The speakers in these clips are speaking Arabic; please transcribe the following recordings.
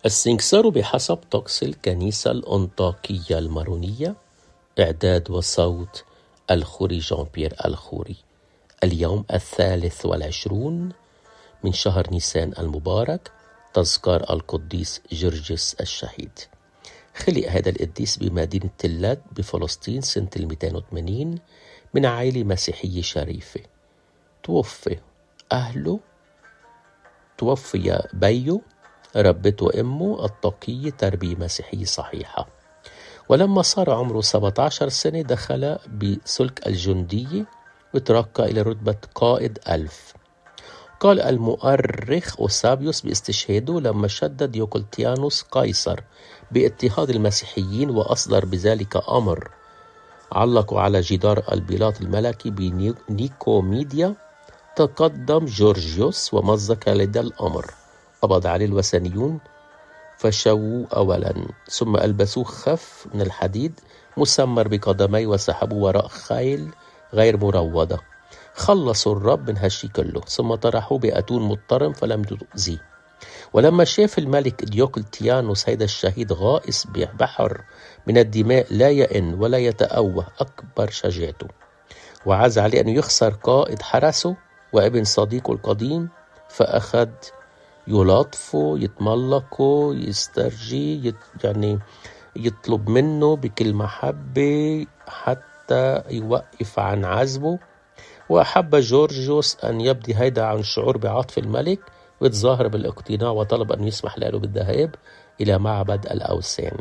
السنكسار بحسب طقس الكنيسة الأنطاكية المارونية. إعداد وصوت الخوري جان بيير الخوري. اليوم 23 من شهر نيسان المبارك، تذكار القديس جرجس الشهيد. خلق هذا القديس بمدينة تلاد بفلسطين سنة 280 من عائلة مسيحية شريفة. توفي أهله، توفي بيه، ربته أمه التقية تربية مسيحية صحيحة. ولما صار عمره 17 سنة دخل بسلك الجندية وترقى إلى رتبة قائد 1000. قال المؤرخ أوسابيوس باستشهاده لما شدد ديوكلتيانوس قيصر باضطهاد المسيحيين وأصدر بذلك أمر علقوا على جدار البلاط الملكي بنيكوميديا. تقدم جورجيوس ومزق لدى الأمر، قبض عليه الوثنيون فشووه أولا، ثم ألبسوه خف من الحديد مسمر بقدميه وسحبوه وراء خيل غير مروضة. خلصوا الرب من هالشي كله، ثم طرحوه بأتون مضطرم فلم تؤذيه. ولما شاف الملك ديوكلتيانوس هيدا الشهيد غائص ببحر من الدماء لا يئن ولا يتأوه أكبر شجاعته، وعز عليه أن يخسر قائد حرسه وابن صديقه القديم، فأخذ يلاطفه، يتملقه، يسترجي، يعني يطلب منه بكل محبة حتى يوقف عن عزبه. وأحب جورجيوس أن يبدي هيدا عن شعور بعطف الملك ويتظاهر بالاقتناع، وطلب أن يسمح له بالذهاب إلى معبد الأوثان.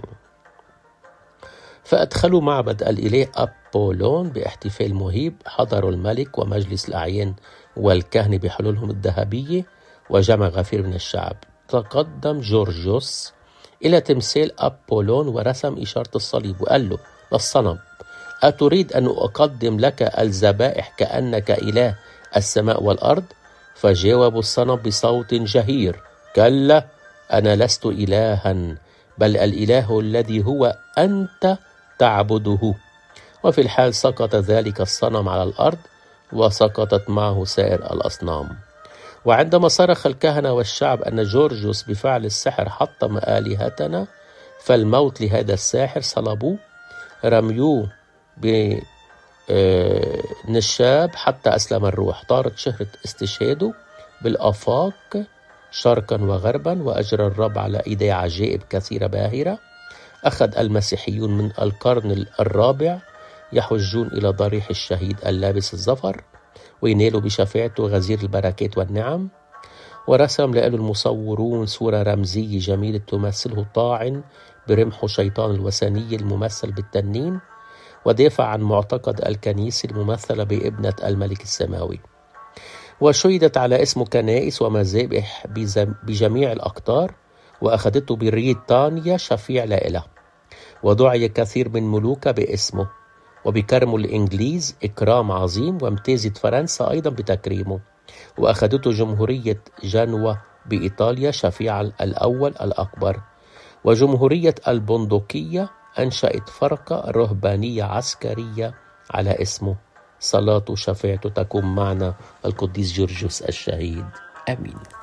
فأدخلوا معبد الإله أبولون باحتفال مهيب. حضروا الملك ومجلس الأعيان والكهنة بحلولهم الذهبية وجمع غفير من الشعب. تقدم جورجيوس إلى تمثال أبولون ورسم إشارة الصليب وقال له للصنم: أتريد أن أقدم لك الذبائح كأنك إله السماء والأرض؟ فجاوب الصنم بصوت جهير: كلا، أنا لست إلها، بل الإله الذي هو أنت تعبده. وفي الحال سقط ذلك الصنم على الأرض، وسقطت معه سائر الأصنام. وعندما صرخ الكهنة والشعب أن جورجيوس بفعل السحر حطم آلهتنا، فالموت لهذا الساحر، صلبوه، رميوه بنشاب حتى أسلم الروح. طارت شهرة استشهاده بالآفاق شرقا وغربا، وأجرى الرب على إيديه عجائب كثيرة باهرة. أخذ المسيحيون من القرن الرابع يحجون إلى ضريح الشهيد اللابس الظفر وينالوا بشفاعته غزير البركات والنعم. ورسم له المصورون صورة رمزية جميلة تمثله طاعن برمح شيطان الوثنية الممثل بالتنين، ودافع عن معتقد الكنيسة الممثلة بابنة الملك السماوي. وشيدت على اسمه كنائس ومذابح بجميع الأقطار، وأخذته بريطانيا شفيع لإله، ودعي كثير من ملوك باسمه، وبكرمه الإنجليز إكرام عظيم، وامتازت فرنسا أيضا بتكريمه. وأخذته جمهورية جنوة بإيطاليا شفيع الأول الأكبر. وجمهورية البندقية أنشأت فرقة رهبانية عسكرية على اسمه. صلاة وشفاعته تكون معنا القديس جورجيوس الشهيد. آمين.